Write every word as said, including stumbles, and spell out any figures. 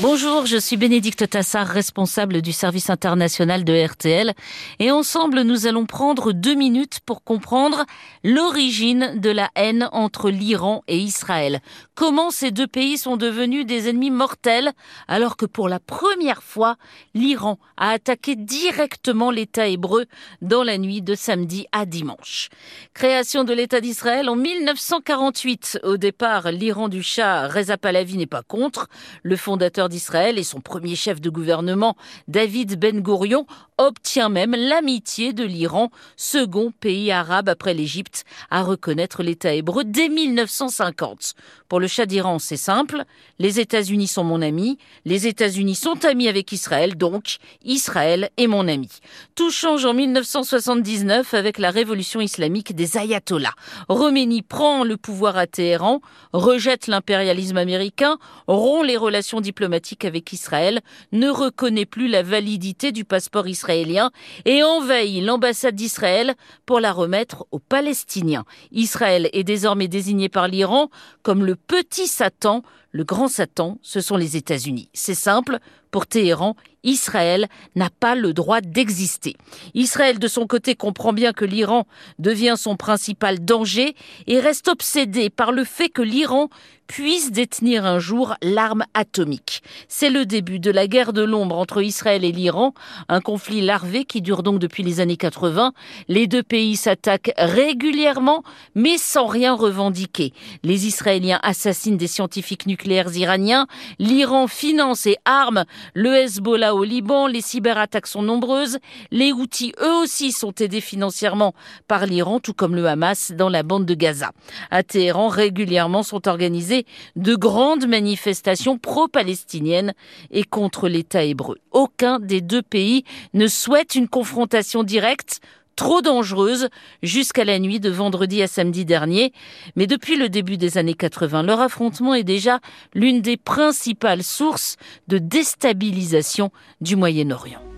Bonjour, je suis Bénédicte Tassard, responsable du service international de R T L. Et ensemble, nous allons prendre deux minutes pour comprendre l'origine de la haine entre l'Iran et Israël. Comment ces deux pays sont devenus des ennemis mortels alors que pour la première fois, l'Iran a attaqué directement l'État hébreu dans la nuit de samedi à dimanche. Création de l'État d'Israël en mille neuf cent quarante-huit. Au départ, l'Iran du Shah Reza Pahlavi n'est pas contre. Le fondateur d'Israël et son premier chef de gouvernement, David Ben Gourion, obtient même l'amitié de l'Iran, second pays arabe après l'Égypte à reconnaître l'État hébreu dès mille neuf cent cinquante. Pour le Shah d'Iran, c'est simple, les États-Unis sont mon ami, les États-Unis sont amis avec Israël, donc Israël est mon ami. Tout change en mille neuf cent soixante-dix-neuf avec la révolution islamique des ayatollahs. Khomeini prend le pouvoir à Téhéran, rejette l'impérialisme américain, rompt les relations diplomatiques avec Israël, ne reconnaît plus la validité du passeport israélien et envahit l'ambassade d'Israël pour la remettre aux Palestiniens. Israël est désormais désigné par l'Iran comme le petit Satan. Le grand Satan, ce sont les États-Unis. C'est simple, pour Téhéran, Israël n'a pas le droit d'exister. Israël, de son côté, comprend bien que l'Iran devient son principal danger et reste obsédé par le fait que l'Iran puisse détenir un jour l'arme atomique. C'est le début de la guerre de l'ombre entre Israël et l'Iran, un conflit larvé qui dure donc depuis les années quatre-vingts. Les deux pays s'attaquent régulièrement, mais sans rien revendiquer. Les Israéliens assassinent des scientifiques nucléaires iraniens, l'Iran finance et arme le Hezbollah au Liban, les cyberattaques sont nombreuses, les Houthis eux aussi sont aidés financièrement par l'Iran, tout comme le Hamas dans la bande de Gaza. À Téhéran, régulièrement sont organisées de grandes manifestations pro-palestiniennes et contre l'État hébreu. Aucun des deux pays ne souhaite une confrontation directe, trop dangereuse, jusqu'à la nuit de vendredi à samedi dernier. Mais depuis le début des années quatre-vingts, leur affrontement est déjà l'une des principales sources de déstabilisation du Moyen-Orient.